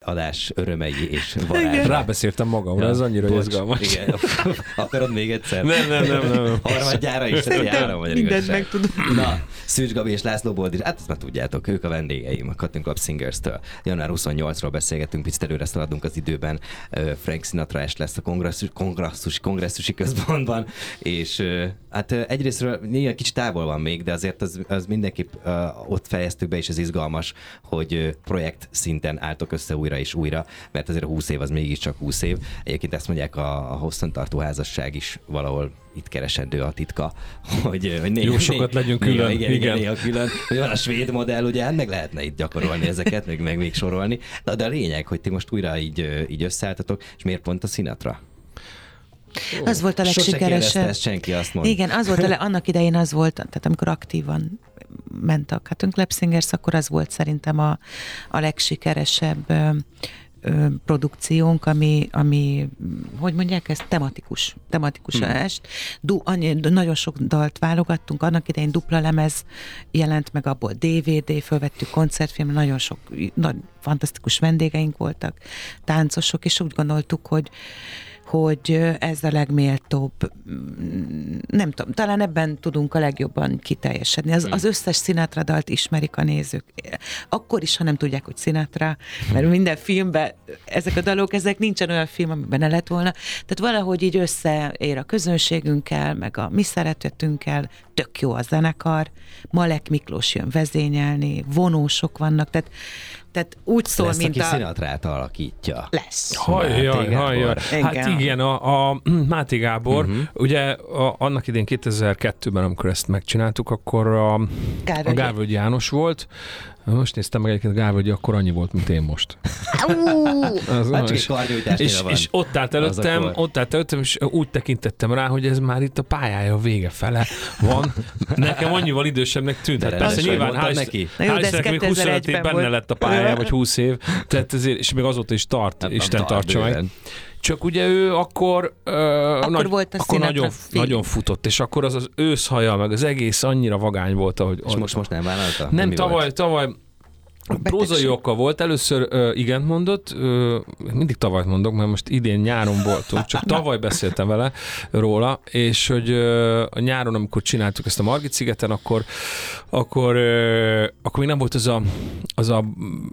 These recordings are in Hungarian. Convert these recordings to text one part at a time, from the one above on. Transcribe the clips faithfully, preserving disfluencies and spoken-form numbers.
adás örömei és varázsa. Rábeszéltem magamra, ja, ez annyira bocs, izgalmas. Igen. Akarod még egyszer? Nem, nem, nem. nem. Harmadjára is, tehát jára magyar mindent meg tudom. Na, Szűcs Gabi és László Boldizs, hát ezt már tudjátok, ők a vendégeim a Cutting Club Singers-től. január huszonnyolcadikánról beszélgetünk, picit előre szaladunk az időben. Frank Sinatra est lesz a kongresszus, kongresszus, kongresszusi központban, és hát egyrésztről néha kicsit távol van még, de azért az, az mindenképp uh, ott fejeztük be, és ez izgalmas, hogy uh, projekt szinten álltok össze újra és újra, mert azért a húsz év az mégiscsak húsz év. Egyébként ezt mondják, a, a hosszantartó házasság is valahol itt keresendő a titka, hogy, hogy néha, jó sokat néha, legyünk külön. Néha, igen, igen. Néha külön. Hogy van a svéd modell, ugye, hát meg lehetne itt gyakorolni ezeket, meg, meg még sorolni. De, de a lényeg, hogy ti most újra így, így összeálltatok, és miért pont a Sinatra? Oh, az volt a legsikeresebb. Ezt senki, azt mondta. Igen, az volt a le, annak idején az volt, tehát amikor aktívan ment a Cutting Club Singers, akkor az volt szerintem a, a legsikeresebb ö, ö, produkciónk, ami, ami, hogy mondják ezt, tematikus, tematikus hmm. est. Du, annyi, nagyon sok dalt válogattunk, annak idején dupla lemez jelent meg, abból dé vé dé, fölvettük koncertfilm, nagyon sok, nagy, fantasztikus vendégeink voltak, táncosok, és úgy gondoltuk, hogy hogy ez a legméltóbb, nem tudom, talán ebben tudunk a legjobban kiteljesedni. Az, az összes Sinatra dalt ismerik a nézők. Akkor is, ha nem tudják, hogy Sinatra, mert minden filmben ezek a dalok, ezek nincsen olyan film, amiben ne lett volna. Tehát valahogy így összeér a közönségünkkel, meg a mi szeretetünkkel, tök jó a zenekar, Malek Miklós jön vezényelni, vonósok vannak, tehát Tehát úgy szól, lesz, mint aki a... Sinatrát alakítja. Lesz. Hajjaj, hajjaj. Hát igen, a, a Máté Gábor, uh-huh. ugye a, annak idén kétezer-kettőben, amikor ezt megcsináltuk, akkor a Gávölgyi, a Gávölgyi János volt. Most néztem meg egyébként, Gávölgyi akkor annyi volt, mint én most. Az hát és, és, és ott állt előttem, akkor... ott állt előttem, és úgy tekintettem rá, hogy ez már itt a pályája vége fele van. Nekem annyival idősebbnek tűnt. Hát persze nyilván, hál' neki. Hál' még huszonöt év benne lett a pályája, vagy húsz év, tehát ezért, és még azóta is tart, nem, Isten tartsa meg. Csak ugye ő akkor, uh, akkor, nagy, volt akkor nagyon, nagyon futott, és akkor az az őszhaja, meg az egész annyira vagány volt, ahogy... És most, most nem vállalta? Nem, nem tavaly, volt? tavaly prózai oka volt, először uh, igent mondott, uh, mindig tavalyt mondok, mert most idén nyáron voltunk, csak tavaly beszéltem vele róla, és hogy uh, a nyáron, amikor csináltuk ezt a Margit szigeten, akkor, akkor, uh, akkor még nem volt az a, az a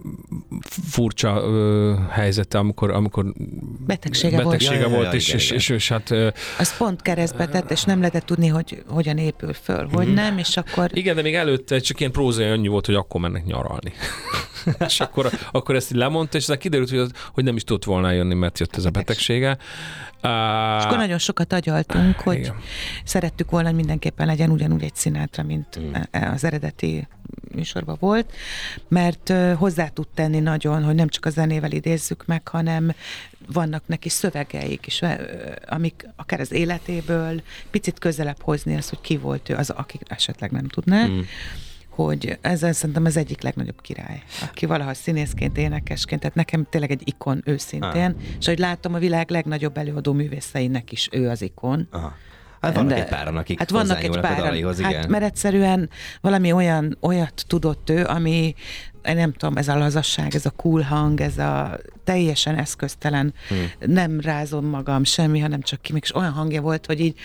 furcsa uh, helyzete, amikor, amikor betegsége, betegsége volt, volt ja, ja, és, igen, és, igen. és, és hát... Uh, az pont keresztbe tett, és nem lehetett tudni, hogy hogyan épül föl, hogy mm-hmm. nem, és akkor... Igen, de még előtte csak ilyen prózai annyi volt, hogy akkor mennek nyaralni. És akkor, akkor ezt így lemondta, és aztán kiderült, hogy, hogy nem is tudott volna jönni, mert jött ez a betegsége. Uh, és akkor nagyon sokat agyaltunk, hogy igen. szerettük volna, hogy mindenképpen legyen ugyanúgy egy Sinatra, mint mm. az eredeti műsorban volt, mert uh, hozzá tud tenni nagyon, hogy nem csak a zenével idézzük meg, hanem vannak neki szövegeik is, amik akár az életéből picit közelebb hozni azt, hogy ki volt ő, az, akik esetleg nem tudná. Mm. hogy ezzel szerintem az egyik legnagyobb király, aki valaha színészként, énekesként, tehát nekem tényleg egy ikon őszintén, ah. és hogy látom, a világ legnagyobb előadó művészeinek is ő az ikon. Aha. Hát vannak de, egy páran, akik hát vannak egy páran, a dalihoz, igen. Hát, mert egyszerűen valami olyan, olyat tudott ő, ami nem tudom, ez a lazasság, ez a cool hang, ez a teljesen eszköztelen, hmm. nem rázom magam semmi, hanem csak ki, és olyan hangja volt, hogy így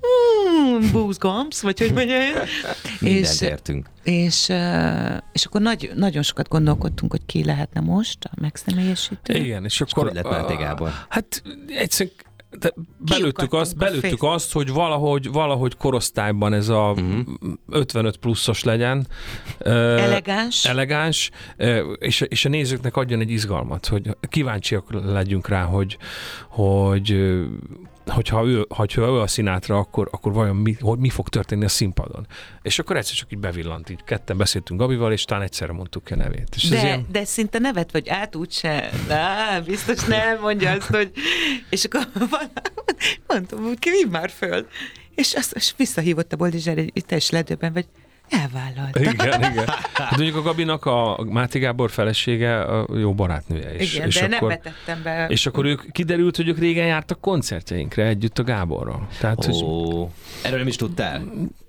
mm, búzgomsz, vagy hogy mondja én. Mindent értünk. És, és akkor nagy, nagyon sokat gondolkodtunk, hogy ki lehetne most a megszemélyesítő. Igen, és akkor... És hogy lett Máté Gábor? Hát egyszerűen de belőttük azt, belőttük azt, hogy valahogy, valahogy korosztályban ez a uh-huh. ötvenöt pluszos legyen. Elegáns. Elegáns, és, és a nézőknek adjon egy izgalmat, hogy kíváncsiak legyünk rá, hogy, hogy hogyha ő, hogyha ő a Sinatra, akkor, akkor vajon mi, hogy mi fog történni a színpadon. És akkor egyszer csak így bevillant, így ketten beszéltünk Gabival, és talán egyszerre mondtuk ki a nevét. És de, ilyen... de szinte nevet vagy át úgyse. Na, biztos nem mondja azt, hogy... És akkor mondtam, hogy ki már föl. És azt és visszahívott a Boldizsár, hogy te is ledőben vagy. Elvállalta. Igen, igen. Hát mondjuk a Gabinak a Máté Gábor felesége a jó barátnője is. Igen, és de akkor, nem vetettem be. És akkor ők kiderült, hogy ők régen jártak koncertjeinkre együtt a Gáborral. Tehát, Ó, hogy... erről nem is tudtál?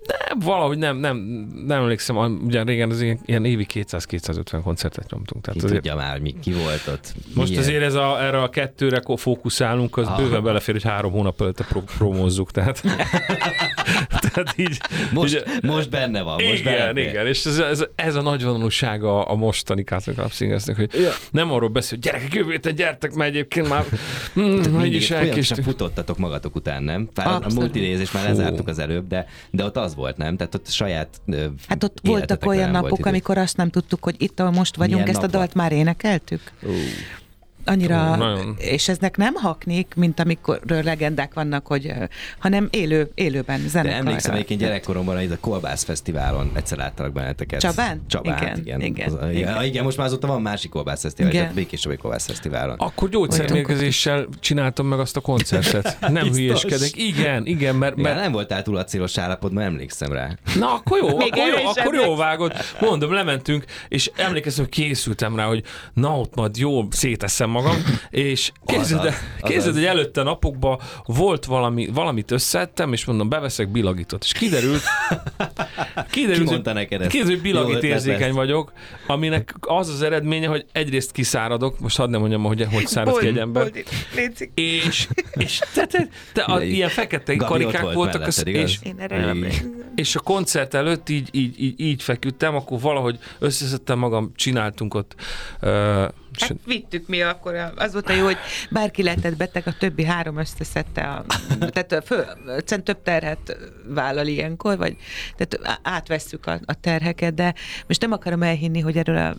De valahogy nem, nem, nem emlékszem, ugye régen az ilyen, ilyen évi kétszáz-kétszázötven koncertet nyomtunk. Tehát ki azért, tudja már, mi, ki volt ott. most milyen... azért ez a, erre a kettőre fókuszálunk, az ah. bőven belefér, hogy három hónap előtte pro- promózzuk. Tehát, tehát így, most, így, most benne van. Most igen, belefér. igen, és ez, ez, ez a nagyvonalúsága a mostani Cotton Club Singersnek, hogy ja. nem arról beszél, hogy gyerekek, jövő héten gyertek, mert egyébként már mm, így is elkéstük. Futottatok magatok után, nem? Bár a multinézést már lezártuk az előbb, de, de ott az volt, nem? Tehát ott saját hát ott voltak olyan napok, amikor azt nem tudtuk, hogy itt, ahol most vagyunk, milyen ezt a dalt már énekeltük. Uh. Annyira, uh, és eznek nem haknik, mint amikor legendák vannak, hogy, hanem élő, élőben zenekarra. De emlékszem, egyébként gyerekkoromban itt a Kolbász Fesztiválon egyszer láttalak benneteket. Csabán? Csabán, igen. igen. Igen, az, igen. igen, most már azóta van másik Kolbász Fesztivál, tehát Békéscsabai Kolbász Fesztiválon. Akkor gyógyszermérgezéssel csináltam meg azt a koncertet. Nem hülyeskedek. Igen, igen, mert... mert... Igen, nem voltál túl acélos állapotban, emlékszem rá. Na, akkor jó, akkor jó, akkor jó vágod. Mondom, lementünk, és emlékeztem, hogy készültem rá, hogy na, ott majd jó széteszem magam, és képzeld, képzeld, hogy előtte napokban volt valami, valamit összeettem, és mondom, beveszek bilagitot, és kiderült, kiderült, Ki mondta neked ezt? Kiderült, hogy bilagit érzékeny vagyok, aminek az az eredménye, hogy egyrészt kiszáradok, most hadd nem mondjam, hogy hogy szárad ki egy ember, és, és te, te, te a, ilyen fekete karikák volt voltak, az, és, és a koncert előtt így, így, így, így feküdtem, akkor valahogy összeszedtem magam, csináltunk ott uh, hát vittük mi akkor, az volt a jó, hogy bárki lehetett beteg, a többi három összeszedte, a, tehát föl, több terhet vállal ilyenkor, vagy tehát átvesszük a, a terheket, de most nem akarom elhinni, hogy erről a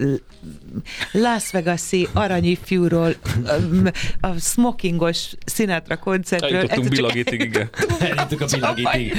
Las Vegas-i aranyifjúról, a, a smokingos Sinatra koncertről. Eljutottunk Bilagitig, igen. Eljutottunk a Bilagitig.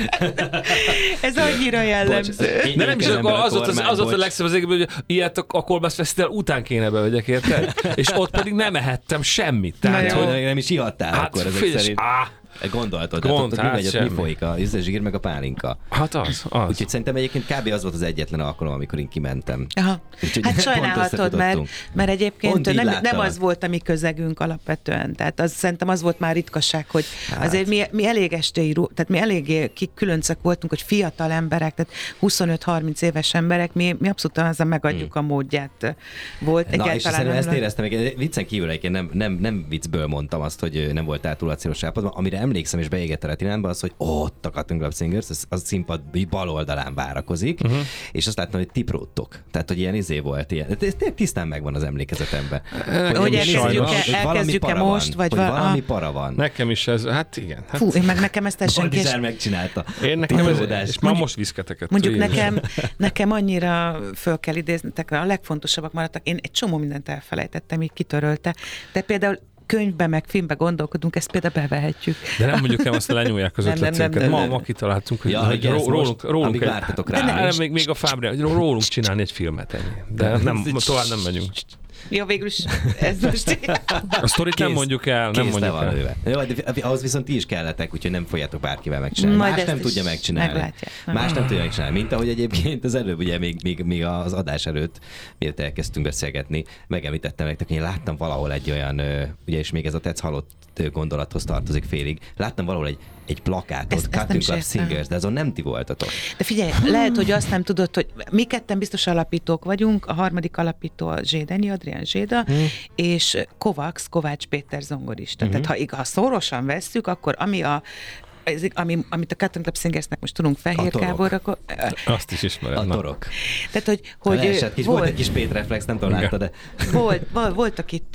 Ez annyira jellemző. Bocs, de nem is, az volt az, az, az a legszebb az égben, hogy ilyet a, a Kolbász Fesztivál után kéne bevegyek, érted? És ott pedig nem ehettem semmit. Tehát, hogy nem is ihattál hát, akkor ezek figyelj, szerint. Á, Gondoltad, Gond, hát, hát ott mi, mi folyik, a zsír meg a pálinka. Hát az, az. Úgyhogy szerintem egyébként kb. Az volt az egyetlen alkalom, amikor én kimentem. Aha. Hát sajnálhatod, mert, mert egyébként nem, nem az volt a mi közegünk alapvetően. Tehát az, szerintem az volt már ritkaság, hogy hát. azért mi, mi elég estély, tehát mi eléggé különcek voltunk, hogy fiatal emberek, tehát huszonöt-harminc éves emberek, mi, mi abszolút azzal megadjuk hmm. a módját. Volt Na, és szerintem ezt éreztem, viccen kívül egyébként nem, nem, nem viccből mondtam azt, hogy nem voltál túl acélos állapotban, amire emlékszem és beégett a retinánba az, hogy ott a Cotton Club Singers, az, az színpad bal oldalán várakozik, uh-huh. és azt láttam, hogy tipróttok. Tehát, hogy ilyen izé volt, ilyen. Ez tisztán megvan az emlékezetemben. Hogy, hogy elkezdjük-e, elkezdjük-e most, vagy van, valami a... para van. Nekem is ez, hát igen. Hát... Fú, én meg nekem ezt tessen kés... megcsinálta. Én nekem ez, és már most viszketeket. Mondjuk nekem, nekem annyira föl kell idéznetek, a legfontosabbak maradtak. Én egy csomó mindent elfelejtettem, így kitörölte. De például könyvbe, meg filmbe gondolkodunk, ezt például bevehetjük. De nem mondjuk el, azt lenyúlják az ötletünket. Ma, ma kitaláltunk, hogy, ja, hogy rólunk, rólunk, rólunk egy, vártatok rá. De nem, még, még a Fábri, hogy rólunk csinálni egy filmet ennyi. De nem, tovább nem megyünk. Jó, végül is ez most... A sztorit nem mondjuk el, nem mondjuk el. Lőve. Jó, de ahhoz viszont ti is kelletek, úgyhogy nem fogjátok bárkivel megcsinálni. Majd más nem tudja megcsinálni. Más nem tudja megcsinálni. Mint ahogy egyébként az előbb, ugye még, még, még az adás előtt, miért elkezdtünk beszélgetni, megemlítettem nektek, hogy én láttam valahol egy olyan, ugye és még ez a tetsz halott gondolathoz tartozik félig, láttam valahol egy egy plakátot, Cotton Club Singers, de azon nem ti voltatok. De figyelj, lehet, hogy azt nem tudod, hogy mi ketten biztos alapítók vagyunk, a harmadik alapító a Zsédenyi, Adrián Zséda, hmm. és Kovacs, Kovács Péter zongorista. Hmm. Tehát ha, ha szorosan vesszük, akkor ami a Ez, ami, amit a Cotton Club Singersnek most tudunk Fehér Gábor, akkor... Azt is ismerem. A torok. Tehát, hogy... hogy leesett, kis, volt, volt egy kis pétreflex, nem tudom, látta, de... Volt, volt, voltak itt,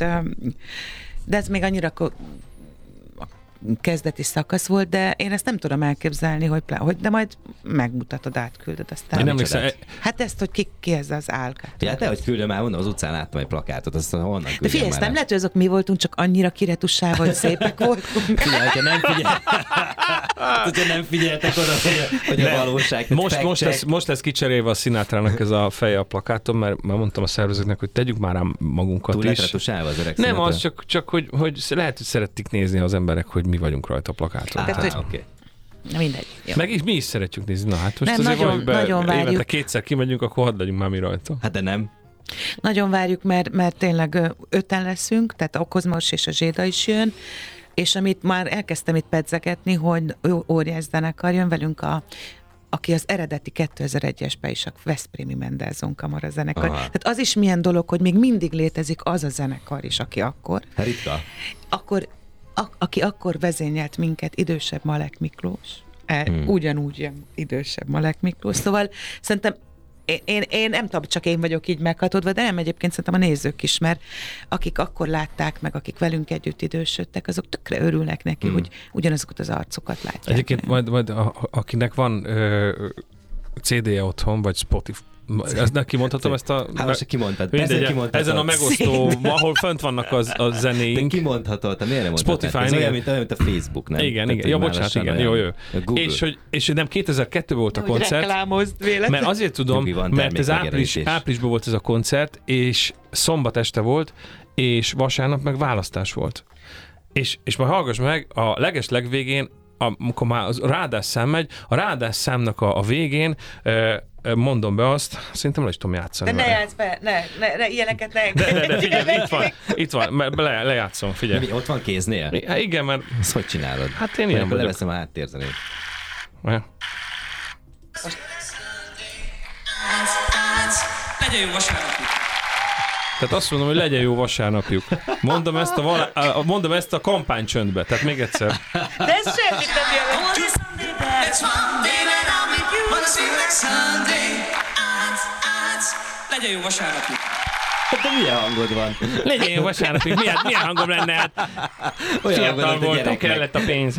de ez még annyira kezdeti szakasz volt, de én ezt nem tudom elképzelni, hogy, hogy de majd megmutatod, átküldöd aztán. Én emlékszem, e... Hát ezt, hogy ki, ki ez az álkát. Ja, te, hogy küldöm el, mondom, az utcán láttam egy plakátot, azt honnan küldjem. De figyelj, ezt nem lehet, hogy azok mi voltunk, csak annyira kiretusálva, hogy szépek voltunk. Figyelj, hogyha nem figyel... hogyha nem figyeltek oda, hogy, hogy a valóság. Most, most, lesz, most lesz kicserélve a Sinatrának ez a feje a plakáton, mert már mondtam a szervezőknek, hogy tegyük már rám magunkat túl is. Túl retusálva az öreg Nem, Sinatra. az csak, csak hogy, hogy lehet, hogy szerették nézni az emberek, hogy mi vagyunk rajta a plakáton. Ah, oké. Okay. Na mindegy. Jó. Meg is mi is szeretjük nézni. Na hát most nem, azért nagyon, be, nagyon várjuk. Évente kétszer kimegyünk, akkor hadd legyünk már mi rajta. Hát de nem. Nagyon várjuk, mert, mert tényleg öten leszünk, tehát a Kozmos és a Zséda is jön, és amit már elkezdtem itt pedzegetni, hogy óriás zenekar jön velünk a a aki az eredeti kétezer-egyesben is a Veszprémi Mendelssohn Kamara zenekar. Aha. Tehát az is milyen dolog, hogy még mindig létezik az a zenekar is, aki akkor. Ritka. Akkor, a, aki akkor vezényelt minket, idősebb Malek Miklós. Hmm. Ugyanúgy ilyen idősebb Malek Miklós. Szóval szerintem Én, én, én nem tudom, csak én vagyok így meghatódva, de nem egyébként szerintem a nézők is, mert akik akkor látták meg, akik velünk együtt idősödtek, azok tökre örülnek neki, mm. hogy ugyanazokat az arcokat látják. Egyébként majd, majd a, akinek van ö, cé dé-je otthon, vagy Spotify, ezt neki mondhatom ezt a... Hát most kimondtad. Mindegy, kimondhatod. Ezen a megosztó, ahol fönt vannak az, a zenéink. De kimondhatod, miért nem mondhatod? Spotify, ez olyan, mint, olyan, mint a Facebook, nem? Igen, igen. Ja, bocsánat, igen. Jó, jó. És hogy, és nem kétezer-kettőben volt a koncert. Mert azért tudom, mert ez április, áprilisban volt ez a koncert, és szombat este volt, és vasárnap meg választás volt. És, és majd hallgass meg, a leges legvégén, amikor már az ráadás szám megy, a ráadás számnak a, a végén mondom be azt, szerintem le is tudom játszani. De ne játsz be, ne, ne, ne, ilyeneket ne engedj. De, de, de figyelj, itt van, itt van, le, lejátszom, figyelj. Mi, ott van kéznél? I- igen, mert... Ezt hogy csinálod? Hát én ilyen vagyok. Leveszem a háttérzenét. Ja. Legyen jó vasárnapjuk. Tehát azt mondom, hogy legyen jó vasárnapjuk. Mondom ezt a, vala, mondom ezt a kampánycsöndbe, tehát még egyszer. De ez semmit nem jelent. Legyen jó vasárnapjuk. De milyen hangod van? Legyen jó vasárnapjuk. Milyen, milyen hangom lenne? Hát fiatal voltam, kellett a pénz.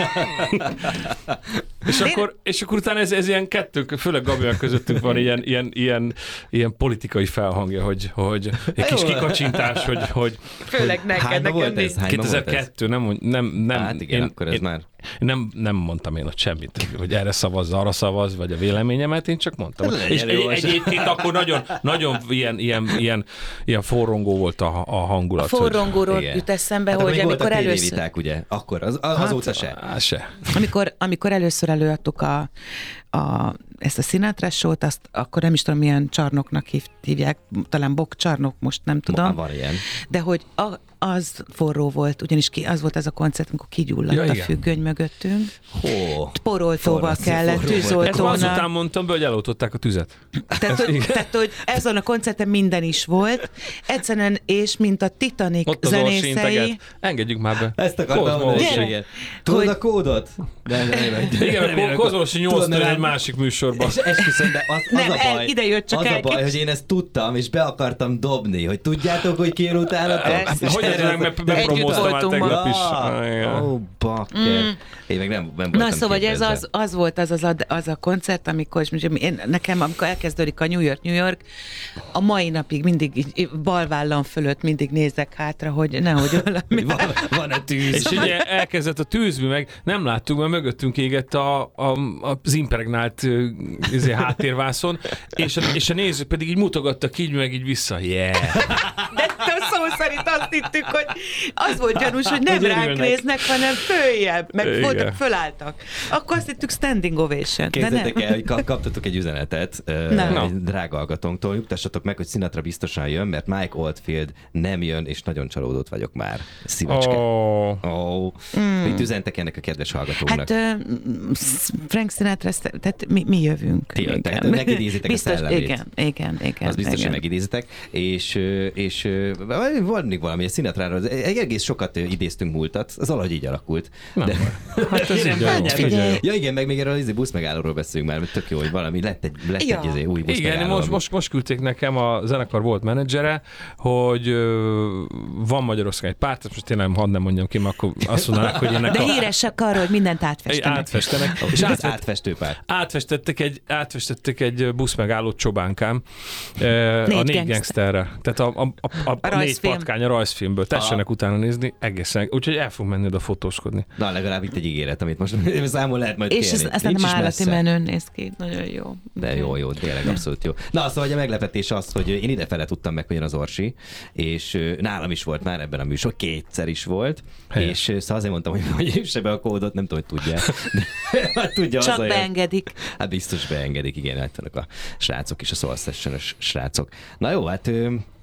és, akkor, és akkor utána ez, ez ilyen kettők, főleg Gabriel közöttünk van ilyen, ilyen, ilyen, ilyen politikai felhangja, hogy, hogy egy kis kikacsintás, hogy... hogy főleg neked, nekem ez? kétezer-kettő, nem, nem, nem. Hát igen, én, akkor ez én, már... Nem, nem mondtam én ott semmit, hogy erre szavazz, arra szavazz, vagy a véleményemet, én csak mondtam. És egy, egyébként akkor nagyon, nagyon ilyen, ilyen, ilyen, ilyen forrongó volt a, a hangulat. A forrongóról hogy... jut eszembe, hát, hogy amikor először... Viták, ugye? Akkor, az, az, azóta se. Á, se. Amikor, amikor először előadtuk a, a, ezt a Sinatra show-t, azt akkor nem is tudom, milyen csarnoknak hívják, talán bokcsarnok, most nem tudom. Van ilyen. De hogy a, az forró volt, ugyanis ki, az volt az a koncert, amikor kigyulladt ja, a függöny mögöttünk. Hó. Poroltóval kellett, tűzoltónak. Ezt azután mondtam be, hogy eloltották a tüzet. Tehát, hogy, tehát, hogy ezen a koncerten minden is volt. Egyszerűen, és mint a Titanic ott az zenészei. Engedjük már be. Ezt akartam mondani. Tudod a kódot? De, de, de, igen, mert Kozolosi nyolctól egy másik műsorban. És esküszöm, de az, az nem, a baj, ide jött csak az a baj, hogy én ezt tudtam, és be akartam dobni, hogy tudjátok, hogy ki jön utánatok? Hogy ezzel bepromóztam már tegnap is. Ó, bakker. Én meg nem, nem voltam. Na szóval ez az, az volt az, az, a, az a koncert, amikor, és én, nekem, amikor elkezdődik a New York, New York, a mai napig mindig így balvállam fölött mindig nézek hátra, hogy nehogy valami. Van, van-e tűz? És ugye elkezdett a tűzmű, meg nem láttuk, mert mögöttünk égett a, a, az impregnált izé, háttérvászon, és a, és a néző pedig így mutogattak így, meg így vissza. Yeah! De szó szerint azt hittük, hogy az volt gyanús, hogy nem ránk néznek, hanem följebb, meg voltak, fölálltak. Akkor azt hittük standing ovation. Képzeljétek el, hogy kaptatok egy üzenetet uh, egy drága hallgatónktól, nyugtassatok meg, hogy Sinatra biztosan jön, mert Mike Oldfield nem jön, és nagyon csalódott vagyok már. Szívecske. Oh. Oh. Mm. Mit üzentek ennek a kedves hallgatónak? Hát uh, Frank Sinatra, tehát mi, mi jövünk. Ti jöttek, megidézitek biztos, a szellemét. Igen, igen, igen. Az biztos, igen. hogy megidézitek. És, és van valami, a Sinatráról, egész sokat idéztünk múltat, az valahogy így alakult. De... Hát ez így jó. Ja igen, meg még erről az busz megállóról beszélünk már, mert tök jó, hogy valami lett egy, lett ja. egy új busz igen, megálló. most, most, most küldték nekem a zenekar volt menedzsere, hogy ö, van Magyarországon egy párt, most tényleg hadd nem mondjam ki, mert akkor azt mondanák, hogy ennek de a... híresek arról, hogy mindent átfestenek. Átfestenek. És átfest, átfestő párt. Átfestettek egy, átfestettek egy busz megállót Csobánkám négy a négy gangsterre. Tehát a, a, a, a, a négy patkány a rajzfilmből. Tessenek a... utána nézni, egészen. Úgyhogy el fogunk menni oda fotóskodni. Na, legalább itt egy ígéret, amit most számol lehet majd és kérni. És aztán a állati menőn néz ki, nagyon jó. De jó, jó, tényleg abszolút jó. Na, szóval a meglepetés az, hogy én idefele tudtam meg, hogy jön az Orsi, és nálam is volt már ebben a műsor, kétszer is volt, helyes. És szóval azért mondtam, hogy, hogy üsse be a kódot, nem tudom, hogy tudja. De, tudja csak az beengedik. Olyan. Hát biztos beengedik, igen, hát a srácok is, a Soul Session-ös srácok. Na jó, hát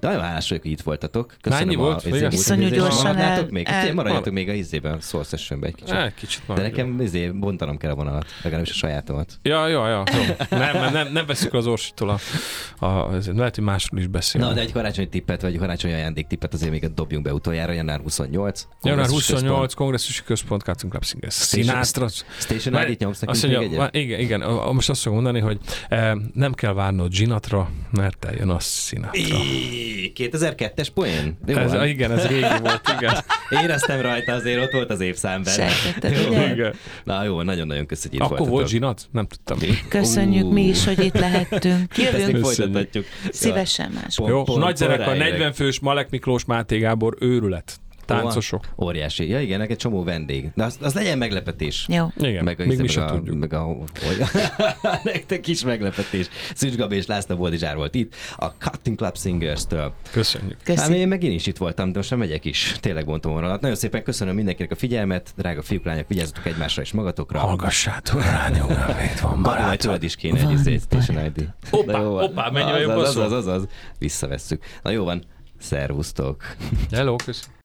De nagyon hálás vagyok, hogy itt voltatok. Köszönöm. Mennyi volt? A, Iszonyú gyorsan maradnátok el- még? el- Maradjatok még a izében, Soul Sessionben egy kicsit. Eh, kicsit De már. nekem izé, bontanom kell a vonalat, legalábbis a sajátomat. Ja, ja, ja. Jó. Nem, nem, nem, nem veszük az Orsitól a, a, ezért. Lehet, hogy másról is beszélünk. Na, de egy karácsonyi tippet, vagy egy karácsonyi ajándéktippet azért még dobjunk be utoljára, január huszonnyolc. január Kongresszus huszonnyolc, kongresszusi központ, Cartoon Club Singers. Station- Sinatra. Station I D-t nyomsz nekünk Azt még mondja, egyet? igen, igen, a- most azt fogom mondani, hogy eh, nem kell várnod Ginatra, mert eljön a Sinatra. Í, kétezer-kettes poén? Jó Ez, van. igen, ez régi volt, igen. Éreztem rajta, azért ott volt az évszám benne. Sejtetted, Jó. ugye? igen. Na jó, nagyon-nagyon köszönjük, hogy itt Akkor voltatok. volt Ginat? Nem tudtam. Köszönjük Ú. mi is, hogy itt lehettünk. Ezt még Jövünk folytatjuk. szívesen máskor. Jó, Pont- nagy pont zenekar, rájövök. negyven fős, Malek Miklós, Máté Gábor, őrület. Táncosok. Óriási. Ja igen, egy csomó vendég. De az, az legyen meglepetés. Jó. Igen, Meg a, még mi meg sem a, tudjuk. meg a, hogy, nektek is meglepetés. Szűcs Gabi és László Boldizsár volt itt, a Cutting Club Singers-től. Köszönjük. Hát Köszi. én meg én is itt voltam, de most nem megyek is. Tényleg bontom vonalat. Nagyon szépen köszönöm mindenkinek a figyelmet, drága fiúk, lányok, vigyázzatok egymásra és magatokra. Hallgassátok rányom, itt van Bár majd tőled is kéne egy izé, Station I D. Hoppá, Na jó van. hoppá, menj a az, jobb az, szó. az, az, az, az. Visszavesszük. Na jó van, szervusztok. Hello, köszönjük.